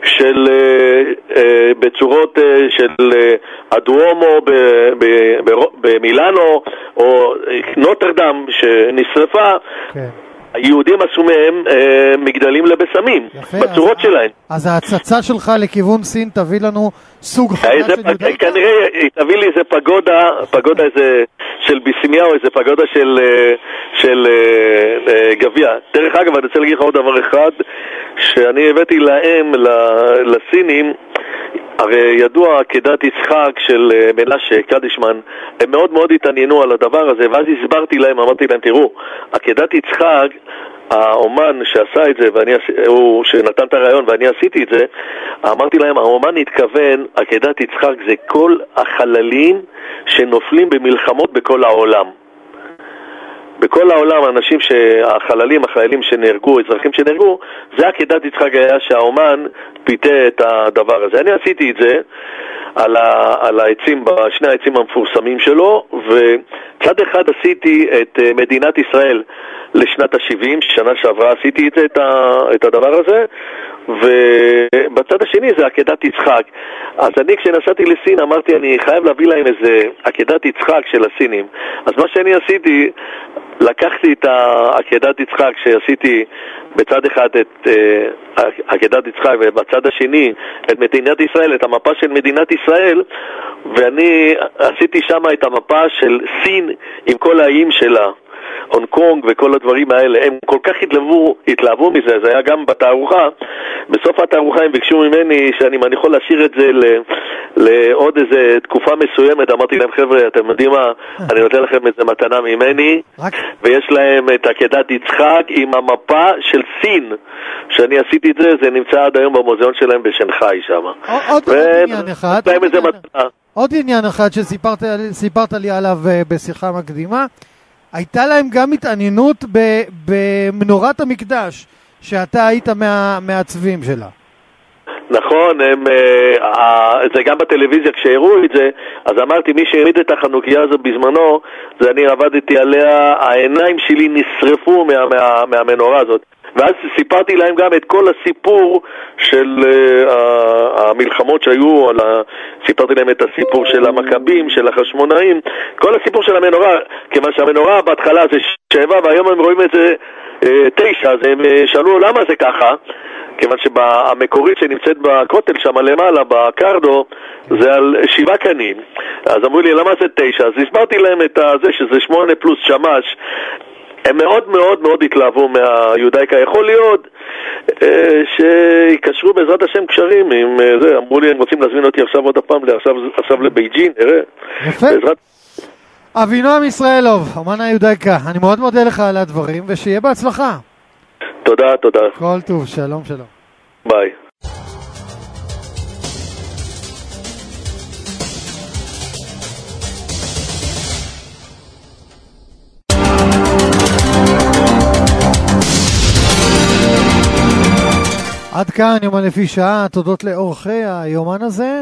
בצורות של הדואומו במילאנו, או נוטרדם שנשרפה. כן. היהודים עשו מהם מגדלים לבשמים, בצורות שלהם. אז ההצצה שלך לכיוון סין תביא לנו סוג חדש של יודאיקה? כנראה תביא לי איזה פגודה איזה של ביסמיה, או איזה פגודה של גביע. דרך אגב, אני רוצה להגיד לך עוד דבר אחד, שאני הבאתי להם, לסינים, הרי ידוע כדת יצחק של מנשה, קדישמן, הם מאוד מאוד התעניינו על הדבר הזה, ואז הסברתי להם, אמרתי להם, תראו, הכדת יצחק, האומן שעשה את זה, הוא שנתן את הרעיון ואני עשיתי את זה, אמרתי להם, האומן התכוון, הכדת יצחק זה כל החללים שנופלים במלחמות בכל העולם. בכל העולם, האנשים החיילים שנהרגו, אזרחים שנהרגו, זה הכדת יצחק היה שהאומן פיתה את הדבר הזה. אני עשיתי את זה על העצים, בשני העצים המפורסמים שלו, וצד אחד עשיתי את מדינת ישראל לשנת ה-70, שנה שעברה עשיתי את הדבר הזה, ובצד השני זה עקדת יצחק. אז אני כשנסעתי לסין אמרתי אני חייב להביא להם איזה עקדת יצחק של הסינים. אז מה שאני עשיתי, לקחתי את עקדת יצחק שעשיתי בצד אחד את עקדת יצחק ובצד השני את מדינת ישראל, את המפה של מדינת ישראל, ואני עשיתי שם את המפה של סין עם כל האיים שלה, הונג קונג וכל הדברים האלה. הם כל כך התלהבו מזה, זה היה גם בתערוכה. בסוף התערוכה הם ביקשו ממני שאני יכול להשאיר את זה לעוד איזה תקופה מסוימת. אמרתי להם, חבר'ה, אתם יודעים מה, אני נותן לכם איזה מתנה ממני, ויש להם את עקדת יצחק עם המפה של סין שאני עשיתי את זה, זה נמצא עד היום במוזיאון שלהם בשנגחאי שם. עוד עניין אחד שסיפרת לי עליו בשיחה מקדימה, הייתה להם גם התעניינות במנורת המקדש, שאתה היית מהעצבים שלה. נכון, זה גם בטלוויזיה כשהראו את זה, אז אמרתי, מי שהעמיד את החנוכיה הזו בזמנו, זה אני עבדתי עליה, העיניים שלי נשרפו מהמנורה הזאת. ואז סיפרתי להם גם את כל הסיפור של המלחמות שהיו, סיפרתי להם את הסיפור של המכבים, של החשמונאים, כל הסיפור של המנורה, כיוון שהמנורה בהתחלה זה 7 והיום הם רואים את זה 9, אז הם שאלו למה זה ככה, כיוון שהמקורית שנמצאת בכותל שם למעלה, בקרדו, זה על 7 קנים. אז אמרו לי למה זה 9, אז הסברתי להם את זה שזה 8 פלוס שמש. הם מאוד מאוד מאוד התלהבו מהיודאיקה. יכול להיות שיקשרו בעזרת השם קשרים עם זה. אמרו לי, הם רוצים להזמין אותי עכשיו עוד הפעם, עכשיו לבייג'ין, נראה. יפה. אבינועם ישראלוב, אומן היודאיקה, אני מאוד מודה לך על הדברים, ושיהיה בהצלחה. תודה, תודה. כל טוב, שלום, שלום. ביי. עד כאן יומן לפי שעה, תודות לאורחי היומן הזה.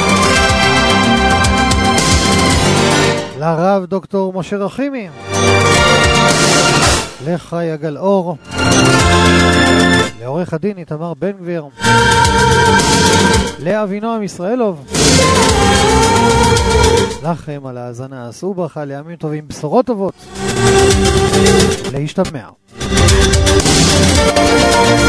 לרב דוקטור משה רחימי, לחיה גלאור, לעורך הדין איתמר בן גביר, לאבינועם ישראלוב, לכם על ההאזנה, עשו ברכה לימים טובים, בשורות טובות, להשתמע.